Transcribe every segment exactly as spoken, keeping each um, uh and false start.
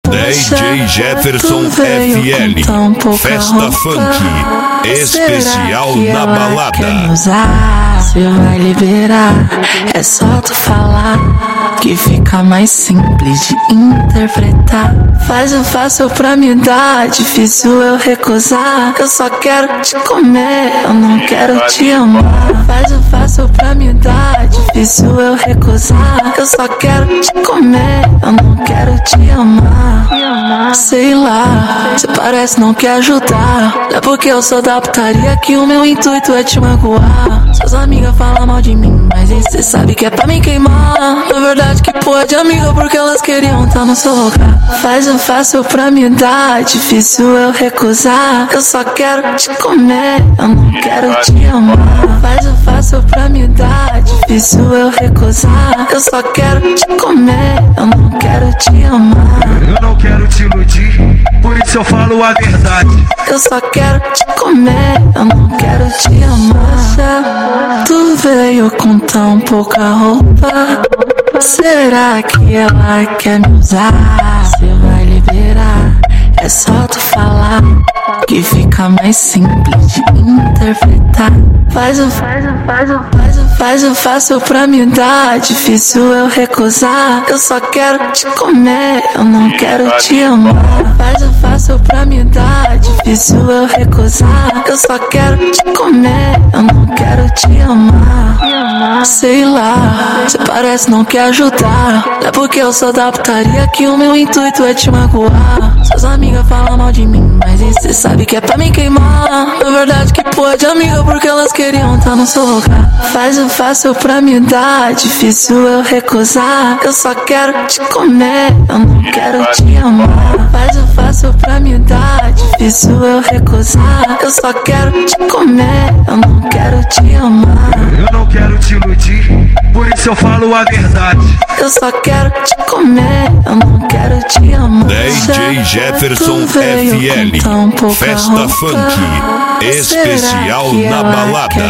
D J Jefferson F L, Festa Funk, especial na balada. Você vai liberar, é só tu falar, que fica mais simples de interpretar. Faz o fácil pra me dar, difícil eu recusar. Eu só quero te comer, eu não quero te amar. Faz o fácil pra me dar, difícil eu recusar. Eu só quero te comer, eu não quero te amar. Sei lá, cê parece não quer ajudar. É porque eu sou da putaria que o meu intuito é te magoar. Suas amigas falam mal de mim, mas aí cê sabe que é pra me queimar. Na verdade que porra de amiga, porque elas queriam tá no seu lugar. Faz o fácil pra me dar, difícil eu recusar. Eu só quero te comer, eu não quero te amar. Faz o fácil pra me dar, difícil eu recusar. Eu só quero te comer, eu não quero te amar. Eu não quero te iludir, por isso eu falo a verdade. Eu só quero te comer, eu não quero te amar. Tu veio com tão pouca roupa, será que ela quer me usar? Você vai liberar, é só tu falar, que fica mais simples de interpretar. Faz o, faz o, faz o, faz o, faz o fácil pra me dar, difícil eu recusar. Eu só quero te comer, eu não quero te amar. Faz o fácil pra me dar, difícil eu recusar. Eu só quero te comer, eu não quero te amar. Sei lá, cê parece não quer ajudar. É porque eu sou da putaria que o meu intuito é te magoar. Suas amigas falam mal de mim, mas aí cê sabe que é pra me queimar. Na verdade que porra de amiga, porque elas queriam tá no seu lugar. Faz o fácil pra me dar, difícil eu recusar. Eu só quero te comer, eu não quero te amar. Faz o fácil pra me dar, difícil eu recusar. Eu só quero te comer, eu não quero te amar. Eu não quero te iludir, por isso eu falo a verdade. Eu só quero te comer, eu não quero te amar. D J Jefferson F L, Festa Funk, especial na balada.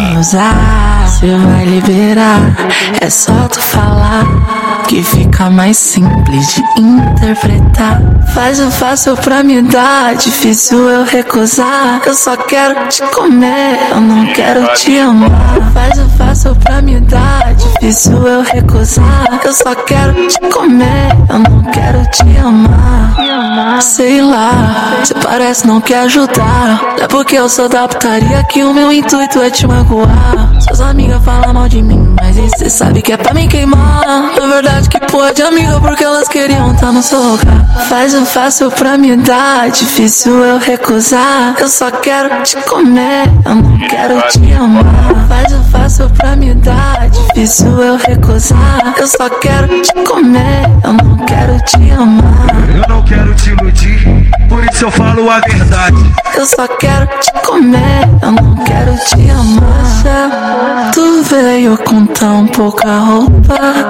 Você vai liberar, é só tu falar, que fica mais simples de interpretar. Faz o fácil pra me dar, difícil eu recusar. Eu só quero te comer, eu não quero te amar. Faz o fácil pra me dar, difícil eu recusar. Eu só quero te comer, eu não quero te amar. Sei lá, cê parece não quer ajudar. É porque eu sou da putaria que o meu intuito é te magoar. Suas amigas falam mal de mim, mas aí cê sabe que é pra me queimar. Na verdade que porra de amiga, porque elas queriam tá no seu lugar. Faz o fácil pra me dar, difícil eu recusar. Eu só quero te comer, eu não quero te amar. Faz o fácil pra me dar, difícil eu recusar. Eu só quero te comer, eu não quero te amar. Eu não quero te iludir, por isso eu falo a verdade. Eu só quero te comer, eu não quero te amar. Tu veio com tão pouca roupa,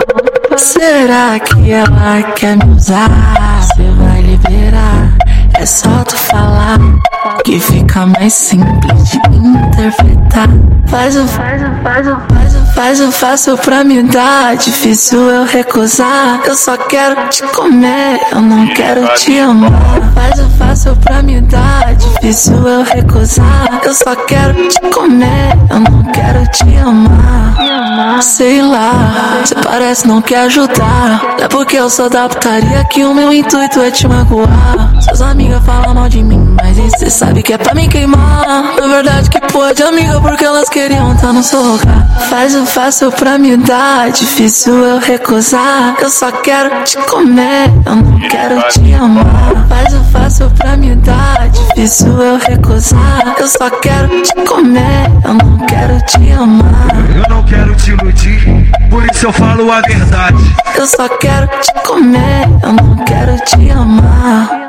será que ela quer me usar? Você vai liberar, é só tu falar, que fica mais simples de interpretar. Faz o, faz o, faz o, faz o, faz o fácil pra me dar, difícil eu recusar. Eu só quero te comer, eu não quero te amar. Faz o fácil pra me dar, difícil eu recusar. Eu só quero te comer, eu não quero te amar. Sei lá, cê parece não quer ajudar. É porque eu sou da putaria que o meu intuito é te magoar. Suas amigas falam mal de mim, mas aí cê sabe que é pra me queimar. Na verdade que porra de amiga, porque elas queriam tá no seu lugar. Faz o fácil pra me dar, difícil eu recusar. Eu só quero te comer, eu não quero te amar. Faz o fácil pra me dar, difícil eu recusar. Eu só quero te comer, eu não quero te amar. Eu não quero te iludir, por isso eu falo a verdade. Eu só quero te comer, eu não quero te amar.